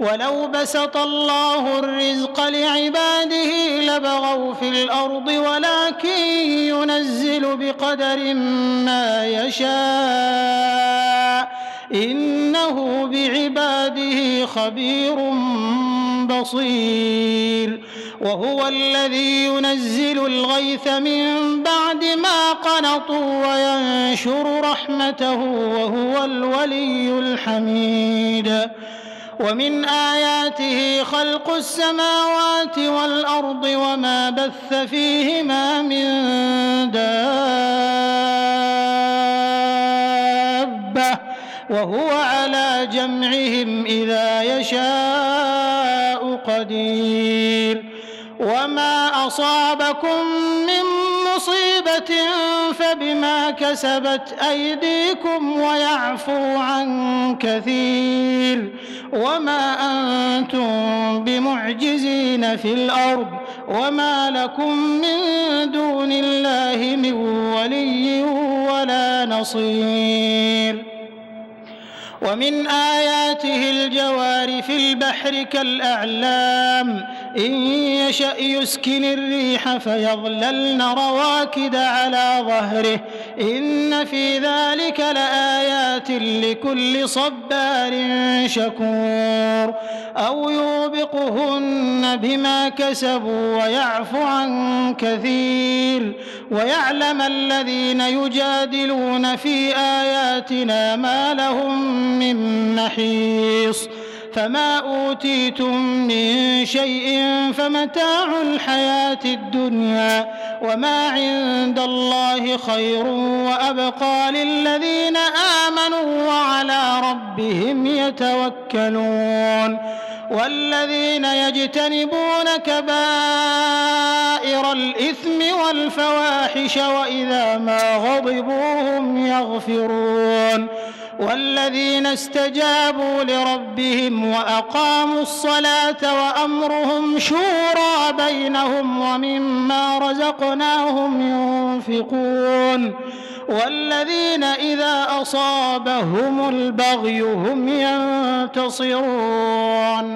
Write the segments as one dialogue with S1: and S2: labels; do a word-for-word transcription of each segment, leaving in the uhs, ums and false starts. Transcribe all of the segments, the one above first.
S1: ولو بسط الله الرزق لعباده لبغوا في الأرض ولكن ينزل بقدر ما يشاء إنه بعباده خبير بصير. وهو الذي ينزل الغيث من بعد ما قنطوا وينشر رحمته وهو الولي الحميد. ومن آياته خلق السماوات والأرض وما بث فيهما من دابة وهو على جمعهم إذا يشاء قدير. وما أصابكم من مصيبة فبما كسبت أيديكم ويعفو عن كثير. وما أنتم بمعجزين في الأرض وما لكم من دون الله من ولي ولا نصير. ومن آياته الجوار في البحر كالأعلام إن يشأ يسكن الريح فيظللن رواكد على ظهره إن في ذلك لآيات لكل صبار شكور. أو يوبقهن بما كسبوا ويعفو عن كثير. ويعلم الذين يجادلون في آياتنا ما لهم من محيص. فما أوتيتم من شيء فمتاع الحياة الدنيا وما عند الله خير وأبقى للذين آمنوا وعلى ربهم يتوكلون. والذين يجتنبون كبائر الإثم والفواحش وإذا ما غضبوا هم يغفرون. والذين استجابوا لربهم وأقاموا الصلاة وأمرهم شورى بينهم ومما رزقناهم ينفقون. والذين إذا أصابهم البغي هم ينتصرون.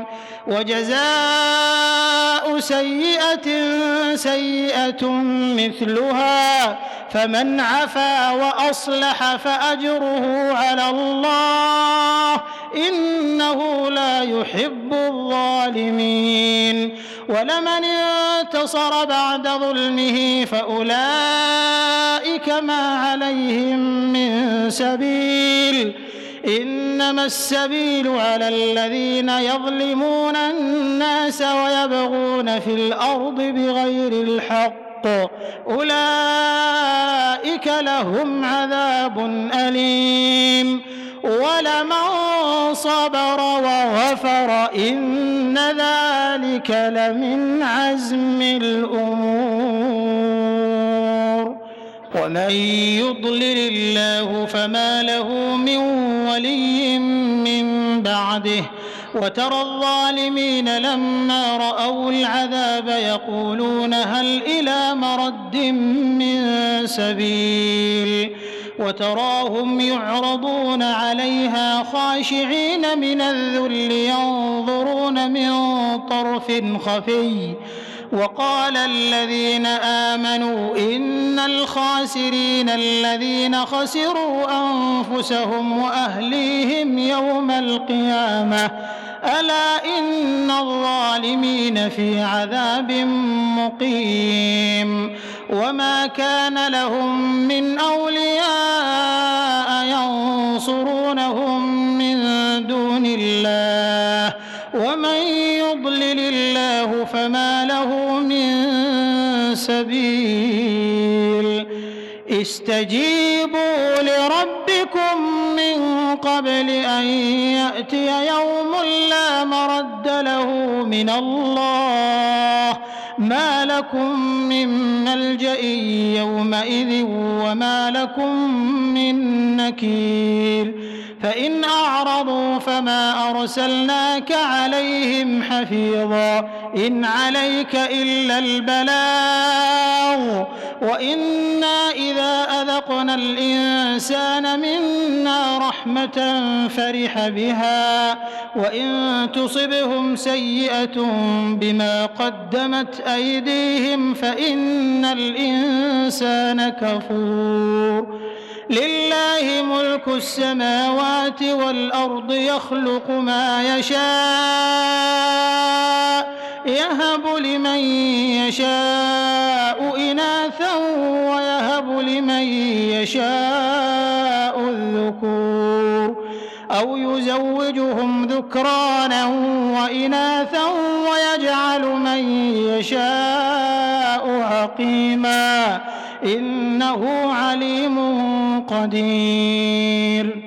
S1: وجزاء سيئة سيئة مثلها فمن عفا وأصلح فأجره على الله إنه لا يحب الظالمين. ولمن انتصر بعد ظلمه فأولئك ما عليهم من سبيل إنما السبيل على الذين يظلمون الناس ويبغون في الأرض بغير الحق أولئك لهم عذاب أليم. ولمن صبر وغفر إن ذلك لمن عزم الأمور. ومن يضلل الله فما له من ولي من بعده. وترى الظالمين لما رأوا العذاب يقولون هل إلى مرد من سبيل. وتراهم يعرضون عليها خاشعين من الذل ينظرون من طرف خفي. وقال الذين آمنوا إن الخاسرين الذين خسروا أنفسهم وأهليهم يوم القيامة ألا إن الظالمين في عذاب مقيم. وما كان لهم من أولياء ينصرونهم من دون الله ومن يضلل الله فما له من سبيل. استجيبوا لربكم من قبل أن يأتي يوم لا مرد له من الله ما لكم من ملجأ يومئذ وما لكم من نكير. فإن أعرضوا فما أرسلناك عليهم حفيظا إن عليك إلا البلاغ وإنا إذا أذقنا الإنسان منا رحمة فرح بها وإن تصبهم سيئة بما قدمت أيديهم فإن الإنسان كفور لله ملك السماوات والأرض يخلق ما يشاء يهب لمن يشاء إناثا ويهب لمن يشاء الذكور أو يزوجهم ذكرانا وإناثا ويجعل من يشاء عقيما إنه عليم قدير.